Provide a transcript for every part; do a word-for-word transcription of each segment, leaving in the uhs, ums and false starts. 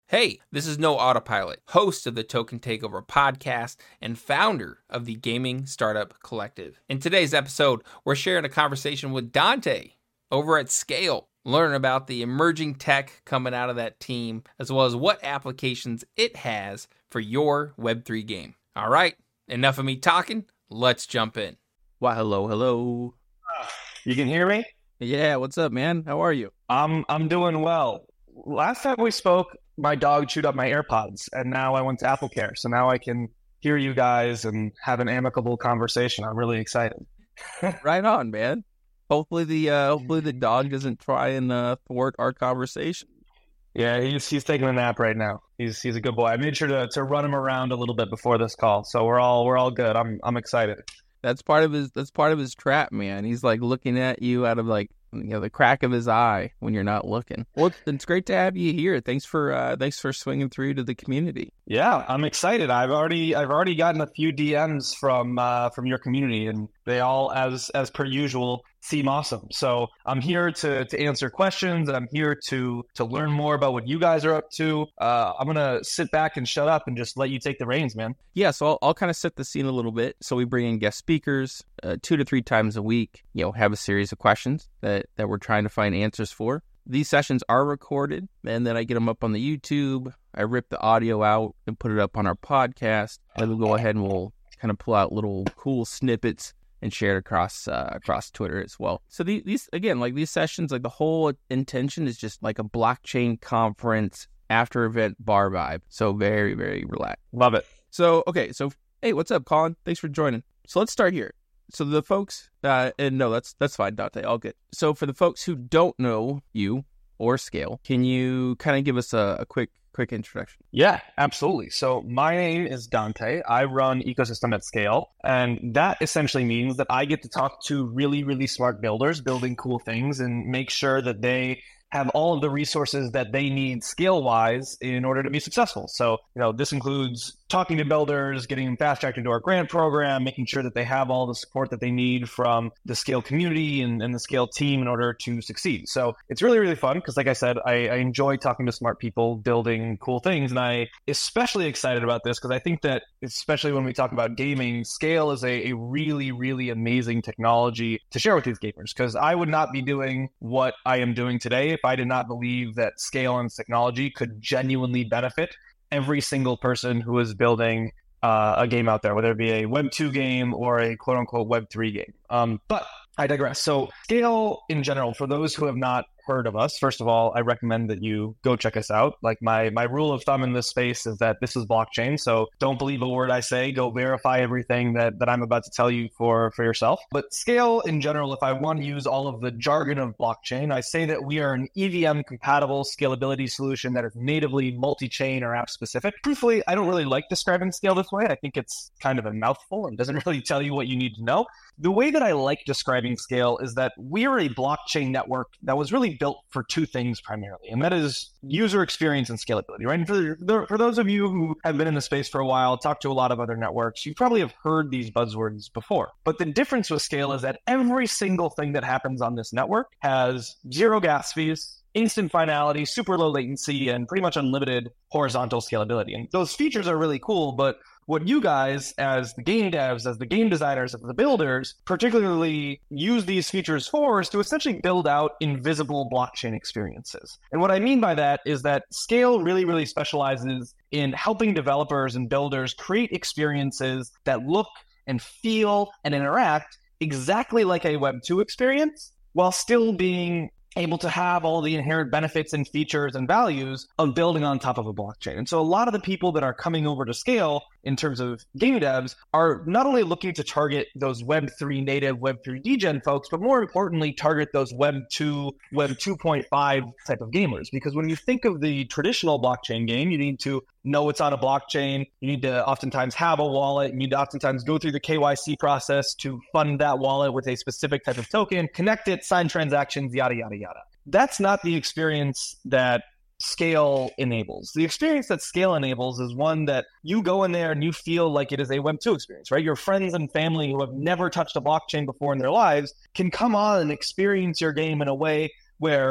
Hey, this is Noah Autopilot, host of the Token Takeover podcast and founder of the Gaming Startup Collective. In today's episode, we're sharing a conversation with Dante over at Scale, learning about the emerging tech coming out of that team, as well as what applications it has for your Web three game. All right, enough of me talking, let's jump in. Why, hello, hello. You can hear me? Yeah, what's up, man? How are you? I'm I'm doing well. Last time we spoke, my dog chewed up my AirPods, and now I went to AppleCare, so now I can hear you guys and have an amicable conversation. I'm really excited. Right on, man. Hopefully the uh, hopefully the dog doesn't try and uh, thwart our conversation. Yeah, he's he's taking a nap right now. He's he's a good boy. I made sure to, to run him around a little bit before this call, so we're all we're all good. I'm I'm excited. That's part of his that's part of his trap, man. He's like looking at you out of like you know the crack of his eye when you're not looking. Well, it's, it's great to have you here. Thanks for uh, thanks for swinging through to the community. Yeah, I'm excited. I've already I've already gotten a few D Ms from uh, from your community, and they all, as as per usual, seem awesome. So I'm here to to answer questions. I'm here to to learn more about what you guys are up to. Uh, I'm gonna sit back and shut up and just let you take the reins, man. Yeah, so I'll, I'll kind of set the scene a little bit. So we bring in guest speakers uh, two to three times a week. You know, have a series of questions that that we're trying to find answers for. These sessions are recorded, and then I get them up on the YouTube. I rip the audio out and put it up on our podcast. And we'll go ahead and we'll kind of pull out little cool snippets and share it across uh, across Twitter as well. So these, these again, like these sessions, like the whole intention is just like a blockchain conference after event bar vibe. So very, very relaxed. Love it. So, okay. So, hey, what's up, Colin? Thanks for joining. So let's start here. So the folks, uh, and no, that's that's fine, Dante, all good. So for the folks who don't know you or Scale, can you kind of give us a, a quick quick introduction? Yeah, absolutely. So my name is Dante. I run Ecosystem at Scale, and that essentially means that I get to talk to really, really smart builders building cool things and make sure that they have all of the resources that they need scale-wise in order to be successful. So, you know, this includes talking to builders, getting them fast-tracked into our grant program, making sure that they have all the support that they need from the Scale community and, and the Scale team in order to succeed. So it's really, really fun because, like I said, I, I enjoy talking to smart people building cool things. And I especially excited about this because I think that, especially when we talk about gaming, Scale is a, a really, really amazing technology to share with these gamers, because I would not be doing what I am doing today if I did not believe that Scale and technology could genuinely benefit every single person who is building uh, a game out there, whether it be a Web two game or a quote-unquote Web three game. Um, but I digress. So Scale in general, for those who have not heard of us, first of all, I recommend that you go check us out. Like my my rule of thumb in this space is that this is blockchain, so don't believe a word I say. Go verify everything that, that I'm about to tell you for, for yourself. But Scale in general, if I want to use all of the jargon of blockchain, I say that we are an E V M-compatible scalability solution that is natively multi-chain or app-specific. Truthfully, I don't really like describing Scale this way. I think it's kind of a mouthful and doesn't really tell you what you need to know. The way that I like describing Scale is that we are a blockchain network that was really built for two things primarily, and that is user experience and scalability, right? And for, for those of you who have been in the space for a while, talked to a lot of other networks, you probably have heard these buzzwords before. But the difference with Scale is that every single thing that happens on this network has zero gas fees, instant finality, super low latency, and pretty much unlimited horizontal scalability. And those features are really cool, but what you guys, as the game devs, as the game designers, as the builders, particularly use these features for is to essentially build out invisible blockchain experiences. And what I mean by that is that Scale really, really specializes in helping developers and builders create experiences that look and feel and interact exactly like a Web two experience, while still being able to have all the inherent benefits and features and values of building on top of a blockchain. And so a lot of the people that are coming over to Scale in terms of game devs are not only looking to target those Web three native, Web three degen folks, but more importantly, target those Web two, Web two point five type of gamers. Because when you think of the traditional blockchain game, you need to know it's on a blockchain. You need to oftentimes have a wallet. You need to oftentimes go through the K Y C process to fund that wallet with a specific type of token, connect it, sign transactions, yada, yada, yada. That's not the experience that Scale enables. The experience that Scale enables is one that you go in there and you feel like it is a Web two experience, right? Your friends and family who have never touched a blockchain before in their lives can come on and experience your game in a way where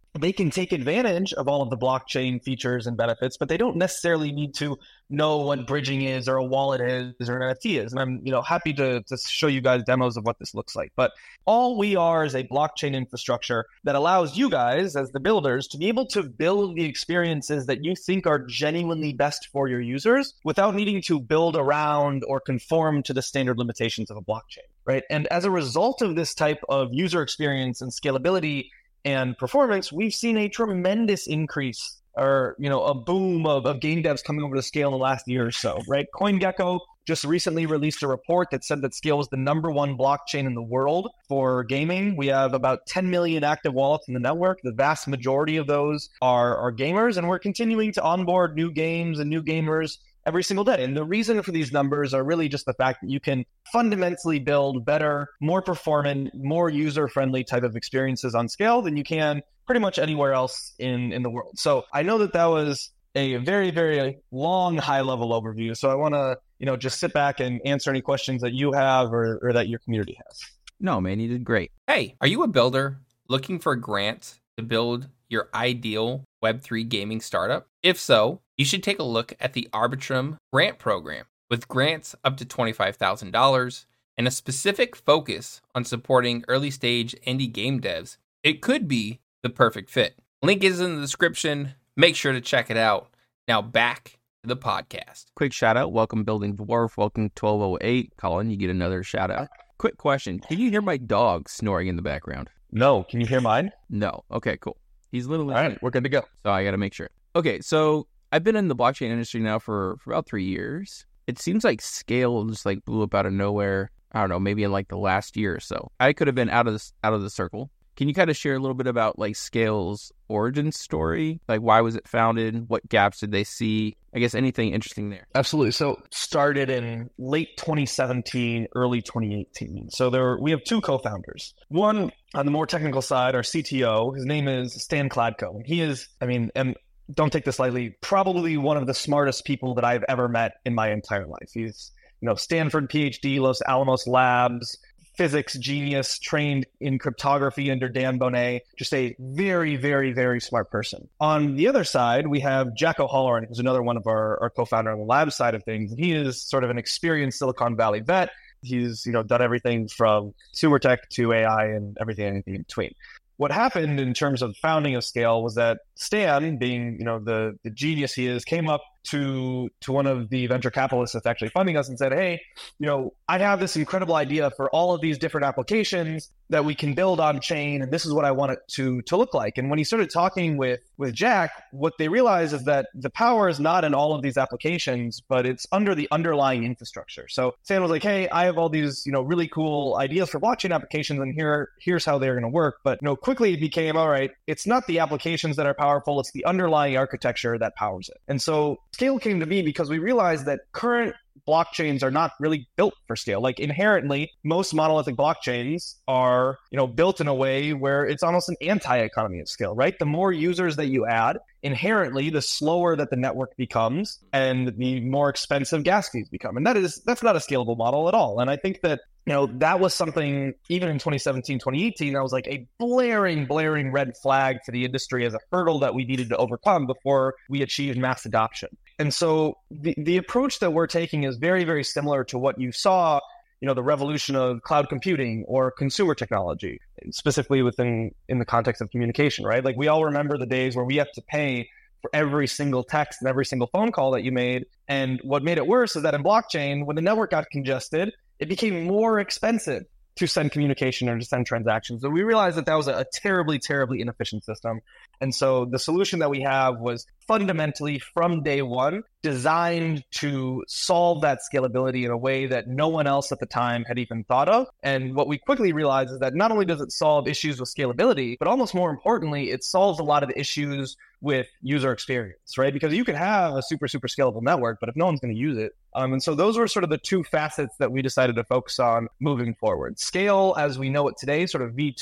they can take advantage of all of the blockchain features and benefits, but they don't necessarily need to know what bridging is or a wallet is or an N F T is. And I'm, you know, happy to, to show you guys demos of what this looks like. But all we are is a blockchain infrastructure that allows you guys as the builders to be able to build the experiences that you think are genuinely best for your users without needing to build around or conform to the standard limitations of a blockchain, right? And as a result of this type of user experience and scalability and performance, we've seen a tremendous increase or, you know, a boom of, of game devs coming over to Scale in the last year or so, right? CoinGecko just recently released a report that said that Scale was the number one blockchain in the world for gaming. We have about ten million active wallets in the network. The vast majority of those are, are gamers, and we're continuing to onboard new games and new gamers every single day. And the reason for these numbers are really just the fact that you can fundamentally build better, more performant, more user-friendly type of experiences on Scale than you can pretty much anywhere else in, in the world. So I know that that was a very, very long, high-level overview. So I want to, you know, just sit back and answer any questions that you have or, or that your community has. No, man, you did great. Hey, are you a builder looking for grants to build your ideal Web three gaming startup? If so, you should take a look at the Arbitrum grant program. With grants up to twenty-five thousand dollars and a specific focus on supporting early-stage indie game devs, it could be the perfect fit. Link is in the description. Make sure to check it out. Now back to the podcast. Quick shout out. Welcome Building Dwarf. Welcome twelve oh eight. Colin, you get another shout out. Quick question. Can you hear my dog snoring in the background? No. Can you hear mine? No. Okay, cool. He's literally... All right, we're good to go. So I got to make sure. Okay, so I've been in the blockchain industry now for, for about three years. It seems like Scale just like blew up out of nowhere. I don't know, maybe in like the last year or so. I could have been out of this, out of the circle. Can you kind of share a little bit about like Scale's origin story? Like, why was it founded? What gaps did they see? I guess anything interesting there. Absolutely. So started in late twenty seventeen, early twenty eighteen. So there were, we have two co-founders. One on the more technical side, our C T O, his name is Stan Kladko. He is, I mean, and don't take this lightly, probably one of the smartest people that I've ever met in my entire life. He's, you know, Stanford PhD, Los Alamos Labs, physics genius, trained in cryptography under Dan Bonet, just a very, very, very smart person. On the other side, we have Jack O'Halloran, who's another one of our, our co-founder on the lab side of things. He is sort of an experienced Silicon Valley vet. He's, you know, done everything from consumer tech to A I and everything, anything in between. What happened in terms of founding of Scale was that Stan, being, you know, the, the genius he is, came up to to one of the venture capitalists that's actually funding us and said, hey, you know, I have this incredible idea for all of these different applications that we can build on chain, and this is what I want it to to look like. And when he started talking with with Jack, what they realized is that the power is not in all of these applications, but it's under the underlying infrastructure. So Stan was like, hey, I have all these, you know, really cool ideas for blockchain applications, and here here's how they're going to work. But, you know, quickly it became, all right, it's not the applications that are powerful, it's the underlying architecture that powers it. And so Scale came to be because we realized that current blockchains are not really built for scale. Like inherently, most monolithic blockchains are, you know, built in a way where it's almost an anti-economy of scale, right? The more users that you add, inherently, the slower that the network becomes and the more expensive gas fees become. And that is, that's not a scalable model at all. And I think that, you know, that was something even in twenty seventeen, twenty eighteen, that was like a blaring, blaring red flag for the industry as a hurdle that we needed to overcome before we achieved mass adoption. And so the, the approach that we're taking is very, very similar to what you saw, you know, the revolution of cloud computing or consumer technology, specifically within in the context of communication, right? Like we all remember the days where we have to pay for every single text and every single phone call that you made. And what made it worse is that in blockchain, when the network got congested, it became more expensive to send communication or to send transactions. So we realized that that was a, a terribly, terribly inefficient system. And so the solution that we have was fundamentally from day one designed to solve that scalability in a way that no one else at the time had even thought of. And what we quickly realized is that not only does it solve issues with scalability, but almost more importantly, it solves a lot of the issues with user experience, right? Because you could have a super, super scalable network, but if no one's going to use it. Um, and so those were sort of the two facets that we decided to focus on moving forward. Scale, as we know it today, sort of V two,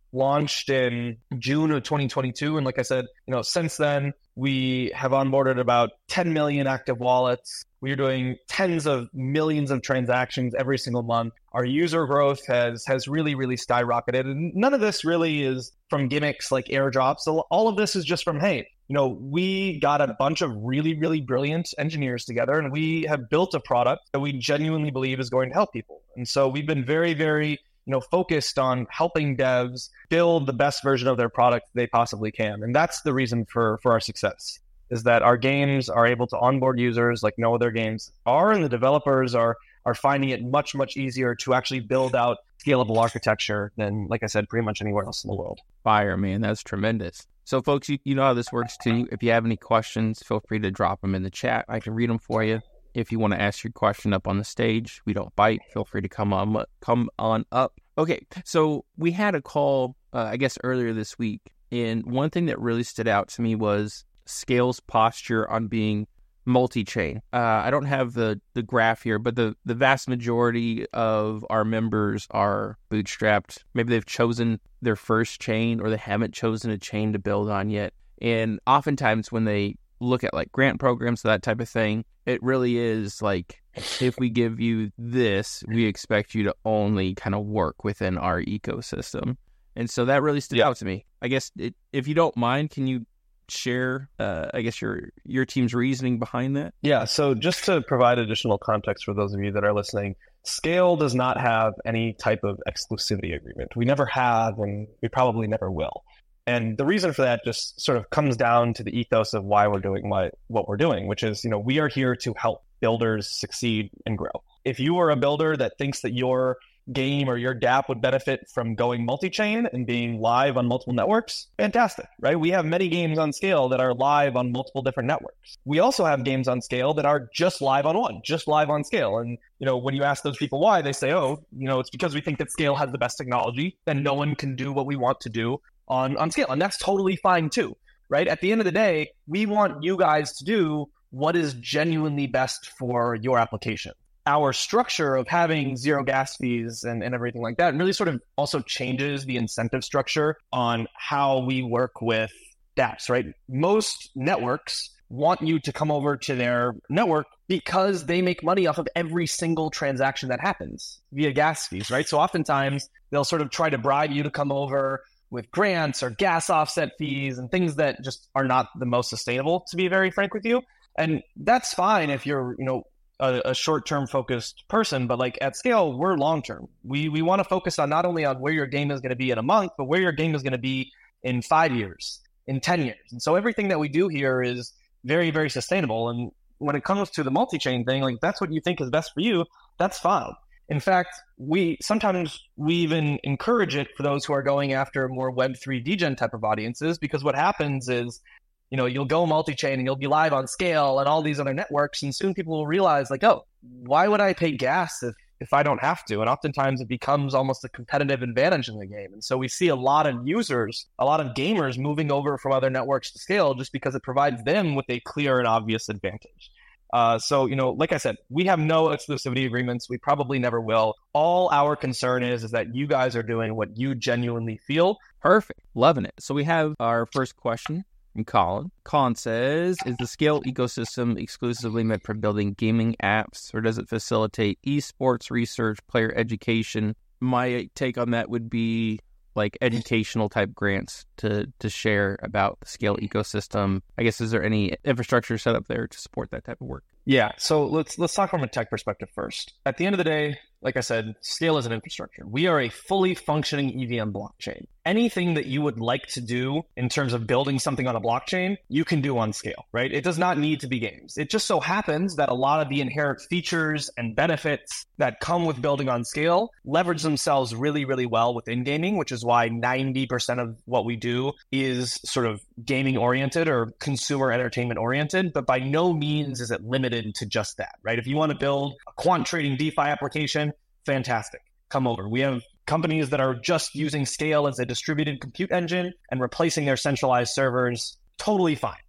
launched in June of twenty twenty-two. And like I said, you know, since then, we have onboarded about ten million active wallets. We are doing tens of millions of transactions every single month. Our user growth has has really, really skyrocketed. And none of this really is from gimmicks like airdrops. So all of this is just from, hey, you know, we got a bunch of really, really brilliant engineers together, and we have built a product that we genuinely believe is going to help people. And so we've been very, very, you know, focused on helping devs build the best version of their product they possibly can. And that's the reason for, for our success, is that our games are able to onboard users like no other games are, and the developers are are finding it much, much easier to actually build out scalable architecture than, like I said, pretty much anywhere else in the world. Fire, man. That's tremendous. So, folks, you, you know how this works, too. If you have any questions, feel free to drop them in the chat. I can read them for you. If you want to ask your question up on the stage, we don't bite. Feel free to come on, come on up. Okay, so we had a call, uh, I guess, earlier this week. And one thing that really stood out to me was Scale's posture on being multi-chain. Uh, I don't have the, the graph here, but the, the vast majority of our members are bootstrapped. Maybe they've chosen their first chain, or they haven't chosen a chain to build on yet. And oftentimes when they look at like grant programs, that type of thing, it really is like, if we give you this, we expect you to only kind of work within our ecosystem. And so that really stood yeah. out to me. I guess it, if you don't mind, can you share, uh, I guess, your your team's reasoning behind that? Yeah, so just to provide additional context for those of you that are listening, Scale does not have any type of exclusivity agreement. We never have, and we probably never will. And the reason for that just sort of comes down to the ethos of why we're doing what, what we're doing, which is, you know, we are here to help builders succeed and grow. If you are a builder that thinks that your game or your dApp would benefit from going multi-chain and being live on multiple networks, fantastic, right? We have many games on Scale that are live on multiple different networks. We also have games on Scale that are just live on one, just live on Scale. And, you know, when you ask those people why, they say, oh, you know, it's because we think that Scale has the best technology, then no one can do what we want to do on, on Scale. And that's totally fine too, right? At the end of the day, we want you guys to do what is genuinely best for your application. Our structure of having zero gas fees and, and everything like that really sort of also changes the incentive structure on how we work with dApps, right? Most networks want you to come over to their network because they make money off of every single transaction that happens via gas fees, right? So oftentimes they'll sort of try to bribe you to come over with grants or gas offset fees and things that just are not the most sustainable, to be very frank with you. And that's fine if you're, you know, a, a short-term focused person, but like at Scale, we're long-term. We we want to focus on not only on where your game is going to be in a month, but where your game is going to be in five years, in ten years. And so everything that we do here is very, very sustainable. And when it comes to the multi-chain thing, like that's what you think is best for you, that's fine. In fact, we sometimes we even encourage it for those who are going after more Web three degen type of audiences, because what happens is, you know, you'll go multi-chain and you'll be live on Scale and all these other networks, and soon people will realize like, oh, why would I pay gas if, if I don't have to? And oftentimes it becomes almost a competitive advantage in the game. And so we see a lot of users, a lot of gamers moving over from other networks to Scale just because it provides them with a clear and obvious advantage. Uh, so, you know, like I said, we have no exclusivity agreements. We probably never will. All our concern is, is that you guys are doing what you genuinely feel. Perfect. Loving it. So we have our first question from Colin. Colin says, is the Scale ecosystem exclusively meant for building gaming apps, or does it facilitate esports research, player education? My take on that would be like educational type grants to to share about the Scale ecosystem. I guess, is there any infrastructure set up there to support that type of work? Yeah, so let's let's talk from a tech perspective first. At the end of the day, like I said, Scale is an infrastructure. We are a fully functioning E V M blockchain. Anything that you would like to do in terms of building something on a blockchain, you can do on Scale, right? It does not need to be games. It just so happens that a lot of the inherent features and benefits that come with building on Scale leverage themselves really, really well within gaming, which is why ninety percent of what we do is sort of gaming oriented or consumer entertainment oriented, but by no means is it limited to just that, right? If you want to build a quant trading DeFi application, fantastic. Come over. We have companies that are just using Scale as a distributed compute engine and replacing their centralized servers. Totally fine.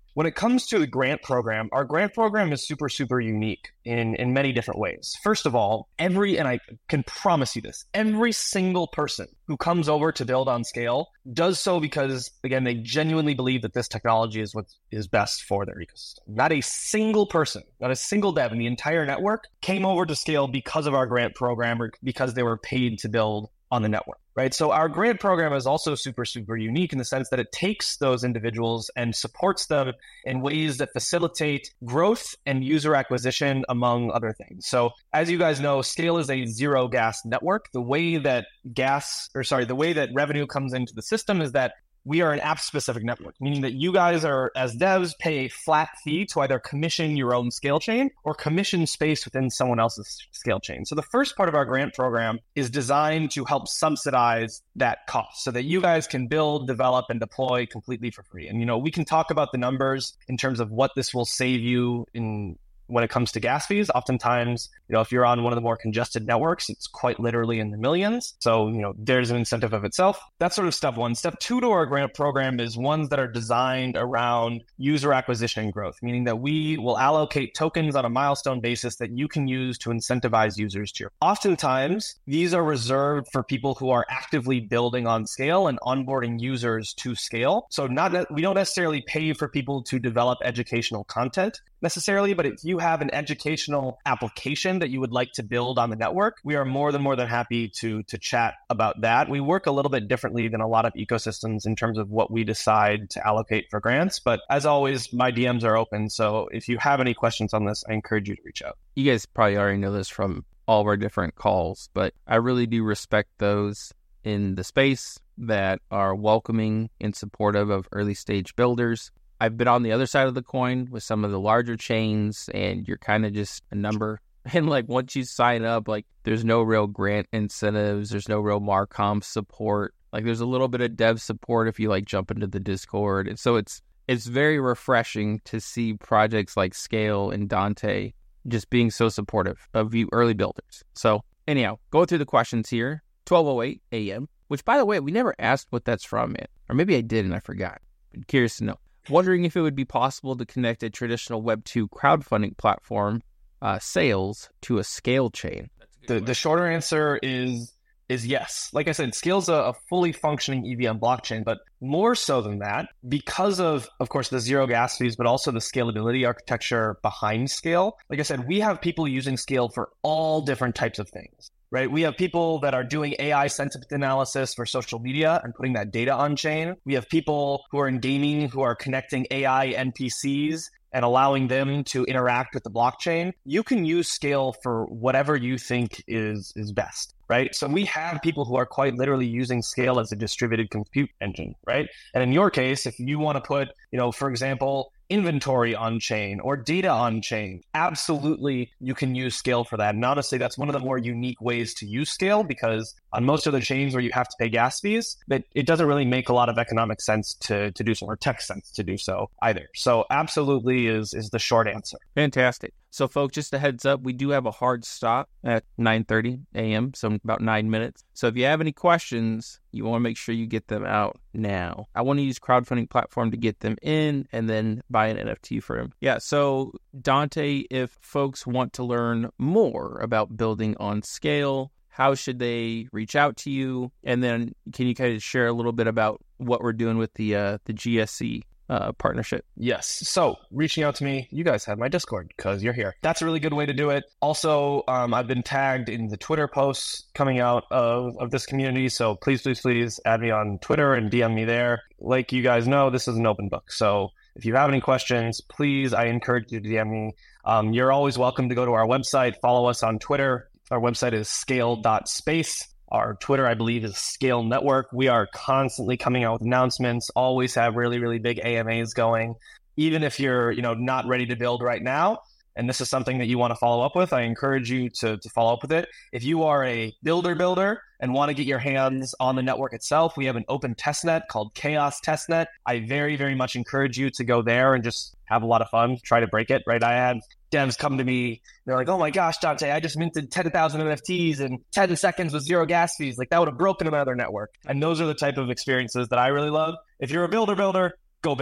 When it comes to the grant program, our grant program is super, super unique in, in many different ways. First of all, every, and I can promise you this, every single person who comes over to build on scale does so because, again, they genuinely believe that this technology is what is best for their ecosystem. Not a single person, not a single dev in the entire network came over to scale because of our grant program or because they were paid to build on the network, right? So our grant program is also super, super unique in the sense that it takes those individuals and supports them in ways that facilitate growth and user acquisition, among other things. So as you guys know, Scale is a zero gas network. The way that gas, or sorry, the way that revenue comes into the system is that we are an app-specific network, meaning that you guys are, as devs, pay a flat fee to either commission your own scale chain or commission space within someone else's scale chain. So the first part of our grant program is designed to help subsidize that cost so that you guys can build, develop, and deploy completely for free. And, you know, we can talk about the numbers in terms of what this will save you in when it comes to gas fees. Oftentimes, you know, if you're on one of the more congested networks, it's quite literally in the millions. So, you know, there's an incentive of itself. That's sort of step one. Step two to our grant program is ones that are designed around user acquisition and growth, meaning that we will allocate tokens on a milestone basis that you can use to incentivize users to your. Oftentimes, these are reserved for people who are actively building on scale and onboarding users to scale. So not that we don't necessarily pay for people to develop educational content necessarily, but if you have an educational application that you would like to build on the network, we are more than more than happy to to chat about that. We work a little bit differently than a lot of ecosystems in terms of what we decide to allocate for grants, but as always, my D Ms are open. So if you have any questions on this, I encourage you to reach out. You guys probably already know this from all of our different calls, but I really do respect those in the space that are welcoming and supportive of early stage builders. I've been on the other side of the coin with some of the larger chains, and you're kind of just a number. And like once you sign up, like there's no real grant incentives, there's no real Marcom support. Like there's a little bit of dev support if you like jump into the Discord. And so it's it's very refreshing to see projects like Scale and Dante just being so supportive of you early builders. So anyhow, go through the questions here. twelve oh eight a.m., which by the way, we never asked what that's from, man. Or maybe I did and I forgot. I'm curious to know. Wondering if it would be possible to connect a traditional Web two crowdfunding platform, uh, Sales, to a Scale chain. The the shorter answer is is yes. Like I said, Scale's a, a fully functioning E V M blockchain, but more so than that, because of, of course, the zero gas fees, but also the scalability architecture behind Scale. Like I said, we have people using Scale for all different types of things. Right? We have people that are doing A I sentiment analysis for social media and putting that data on chain. We have people who are in gaming who are connecting A I N P Cs and allowing them to interact with the blockchain. You can use Scale for whatever you think is is best, right? So we have people who are quite literally using Scale as a distributed compute engine, right? And in your case, if you want to put, you know, for example, inventory on chain or data on chain, absolutely you can use Scale for that. And honestly, that's one of the more unique ways to use Scale, because on most other chains where you have to pay gas fees, that it doesn't really make a lot of economic sense to to do so, or tech sense to do so either. So absolutely is is the short answer. Fantastic. So folks, just a heads up, we do have a hard stop at nine thirty a.m., so about nine minutes. So if you have any questions, you want to make sure you get them out now. I want to use crowdfunding platform to get them in and then buy an N F T for them. Yeah, so Dante, if folks want to learn more about building on Scale, how should they reach out to you? And then can you kind of share a little bit about what we're doing with the uh, the G S C Uh, partnership? Yes. So reaching out to me, you guys have my Discord because you're here. That's a really good way to do it. Also, um, I've been tagged in the Twitter posts coming out of, of this community. So please, please, please add me on Twitter and D M me there. Like you guys know, this is an open book. So if you have any questions, please, I encourage you to D M me. Um, you're always welcome to go to our website, follow us on Twitter. Our website is scale dot space. Our Twitter, I believe, is Scale Network. We are constantly coming out with announcements, always have really, really big A M As going. Even if you're, you know, not ready to build right now, and this is something that you want to follow up with, I encourage you to, to follow up with it. If you are a builder builder and want to get your hands on the network itself, we have an open testnet called Chaos Testnet. I very, very much encourage you to go there and just have a lot of fun, try to break it, right? I had devs come to me, they're like, oh my gosh, Dante, I just minted ten thousand N F Ts in ten seconds with zero gas fees. Like that would have broken another network. And those are the type of experiences that I really love. If you're a builder builder, go build.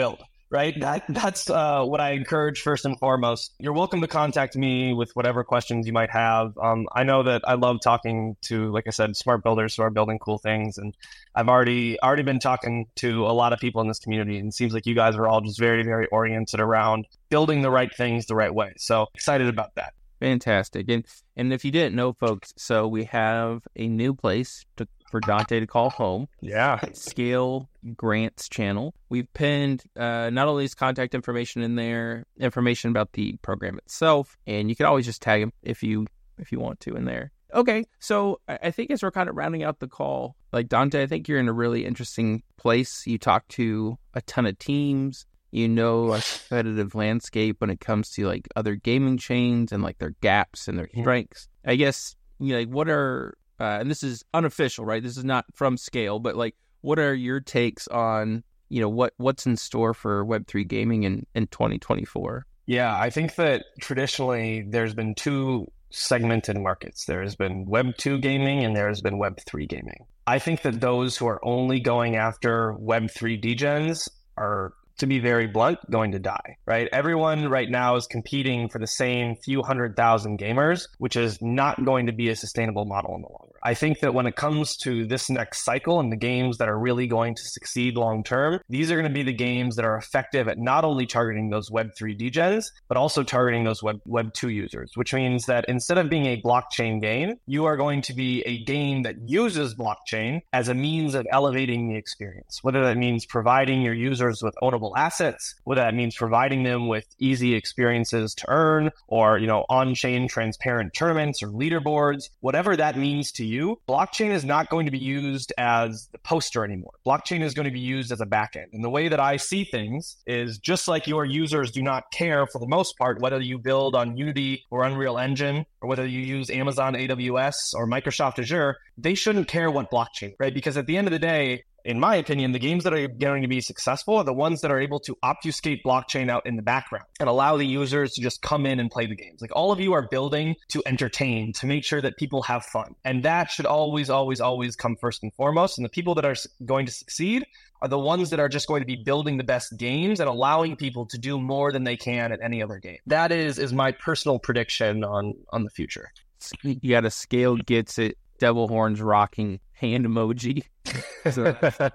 right? That that's uh, what I encourage first and foremost. You're welcome to contact me with whatever questions you might have. Um, I know that I love talking to, like I said, smart builders who are building cool things, and I've already already been talking to a lot of people in this community, and it seems like you guys are all just very, very oriented around building the right things the right way. So excited about that. Fantastic. And and if you didn't know, folks, so we have a new place to, for Dante to call home. Yeah. Scale Grants channel. We've pinned uh, not only his contact information in there, information about the program itself, and you can always just tag him if you if you want to in there. Okay, so I think as we're kind of rounding out the call, like Dante, I think you're in a really interesting place. You talk to a ton of teams. You know a competitive landscape when it comes to like other gaming chains and like their gaps and their strengths. I guess, you know, like what are, uh, and this is unofficial, right? This is not from Scale, but like what are your takes on, you know, what what's in store for Web three gaming in, in twenty twenty-four? Yeah, I think that traditionally there's been two segmented markets. There's been Web two gaming and there's been Web three gaming. I think that those who are only going after Web three degens are, to be very blunt, going to die, right? Everyone right now is competing for the same few hundred thousand gamers, which is not going to be a sustainable model in the long run. I think that when it comes to this next cycle and the games that are really going to succeed long term, these are going to be the games that are effective at not only targeting those Web three degens, but also targeting those Web, Web two users, which means that instead of being a blockchain game, you are going to be a game that uses blockchain as a means of elevating the experience, whether that means providing your users with ownable assets, whether that means providing them with easy experiences to earn, or, you know, on-chain transparent tournaments or leaderboards, whatever that means to you. Blockchain is not going to be used as the poster anymore. Blockchain is going to be used as a backend. And the way that I see things is just like your users do not care for the most part whether you build on Unity or Unreal Engine, or whether you use Amazon A W S or Microsoft Azure, they shouldn't care what blockchain, right? Because at the end of the day, in my opinion, the games that are going to be successful are the ones that are able to obfuscate blockchain out in the background and allow the users to just come in and play the games. Like, all of you are building to entertain, to make sure that people have fun. And that should always, always, always come first and foremost. And the people that are going to succeed are the ones that are just going to be building the best games and allowing people to do more than they can at any other game. That is is my personal prediction on, on the future. You got a Scale Gets It, devil horns rocking hand emoji. So,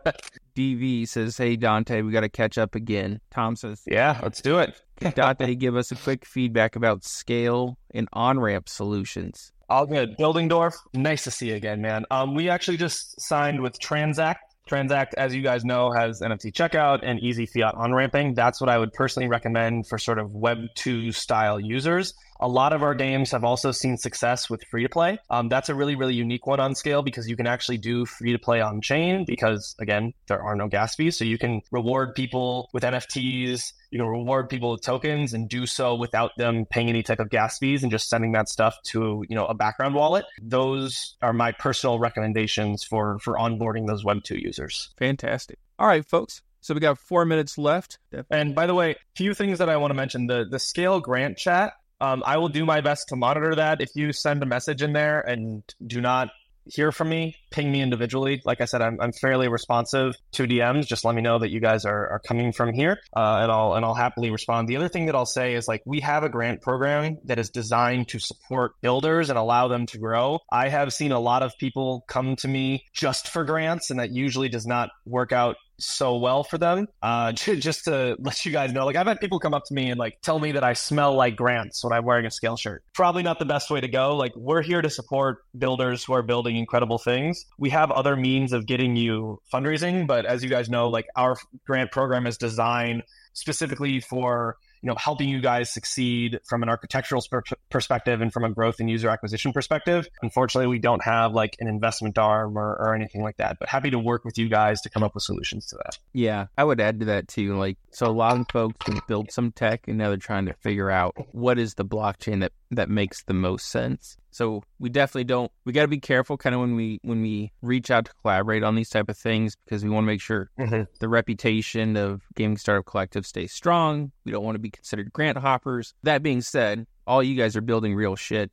D V says, hey, Dante, we got to catch up again. Tom says, yeah, let's do it. Can Dante give us a quick feedback about Scale and on-ramp solutions? All good. Buildingdorf, nice to see you again, man. Um, we actually just signed with Transact. Transact, as you guys know, has N F T checkout and easy fiat on-ramping. That's what I would personally recommend for sort of Web two style users. A lot of our games have also seen success with free-to-play. Um, that's a really, really unique one on Scale because you can actually do free-to-play on-chain because, again, there are no gas fees. So you can reward people with N F Ts, you can reward people with tokens and do so without them paying any type of gas fees and just sending that stuff to, you know, a background wallet. Those are my personal recommendations for, for onboarding those Web two users. Fantastic. All right, folks. So we got four minutes left. And by the way, few things that I want to mention. The, the Scale Grant chat, Um, I will do my best to monitor that. If you send a message in there and do not hear from me, ping me individually. Like I said, I'm, I'm fairly responsive to D Ms. Just let me know that you guys are, are coming from here, uh, and I'll and I'll happily respond. The other thing that I'll say is, like, we have a grant program that is designed to support builders and allow them to grow. I have seen a lot of people come to me just for grants, and that usually does not work out so well for them. Uh, just to let you guys know, like, I've had people come up to me and like tell me that I smell like grants when I'm wearing a Scale shirt. Probably not the best way to go. Like, we're here to support builders who are building incredible things. We have other means of getting you fundraising, but as you guys know, like, our grant program is designed specifically for, you know, helping you guys succeed from an architectural per- perspective and from a growth and user acquisition perspective. Unfortunately, we don't have like an investment arm or, or anything like that, but happy to work with you guys to come up with solutions to that. Yeah, I would add to that too. Like, so a lot of folks have built some tech and now they're trying to figure out what is the blockchain that, that makes the most sense. So we definitely don't, we got to be careful kind of when we when we reach out to collaborate on these type of things, because we want to make sure mm-hmm. the reputation of Gaming Startup Collective stays strong. We don't want to be considered grant hoppers. That being said, all you guys are building real shit. So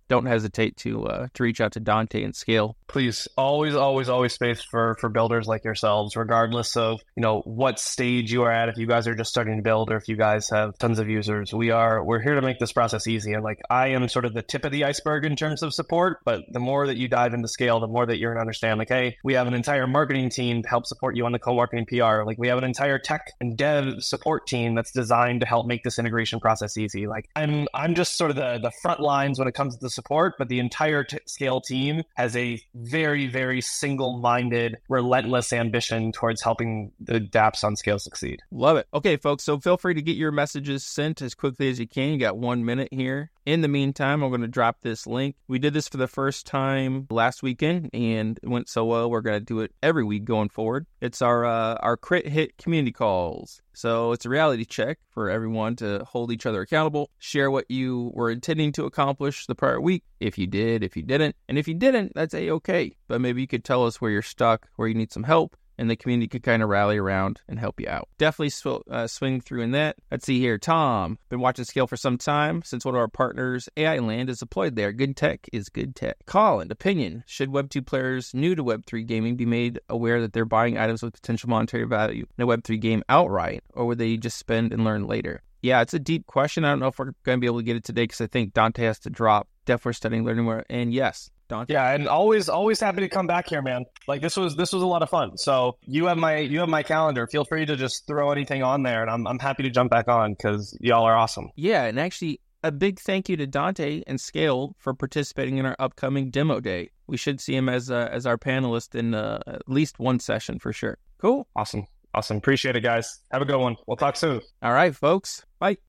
don't hesitate to uh, to reach out to Dante and Scale. Please, always, always, always space for for builders like yourselves, regardless of, you know, what stage you are at. If you guys are just starting to build, or if you guys have tons of users, we are we're here to make this process easy. And like, I am sort of the tip of the iceberg in terms of support, but the more that you dive into Scale, the more that you're going to understand, like, hey, we have an entire marketing team to help support you on the co-marketing P R. Like, we have an entire tech and dev support team that's designed to help make this integration process easy. Like, I'm I'm just sort of the the front lines when it comes to the support, but the entire t- Scale team has a very, very single-minded, relentless ambition towards helping the dApps on Scale succeed. Love it. Okay, folks, so feel free to get your messages sent as quickly as you can. You got one minute here. In the meantime, I'm going to drop this link. We did this for the first time last weekend, and it went so well, we're going to do it every week going forward. It's our uh, our crit hit community calls. So it's a reality check for everyone to hold each other accountable, share what you were intending to accomplish the prior week, if you did, if you didn't. And if you didn't, that's A-okay. But maybe you could tell us where you're stuck, where you need some help, and the community could kind of rally around and help you out. Definitely sw- uh, swing through in that. Let's see here. Tom, been watching Scale for some time since one of our partners, A I Land, is deployed there. Good tech is good tech. Colin, opinion. Should Web two players new to Web three gaming be made aware that they're buying items with potential monetary value in a Web three game outright, or would they just spend and learn later? Yeah, it's a deep question. I don't know if we're going to be able to get it today because I think Dante has to drop. Definitely studying, learning more. And yes, Dante. Yeah, and always, always happy to come back here, man. Like, this was this was a lot of fun. So you have my you have my calendar. Feel free to just throw anything on there, and I'm I'm happy to jump back on because y'all are awesome. Yeah, and actually, a big thank you to Dante and Scale for participating in our upcoming demo day. We should see him as uh, as our panelist in uh, at least one session for sure. Cool. Awesome. Awesome. Appreciate it, guys. Have a good one. We'll talk soon. All right, folks. Bye.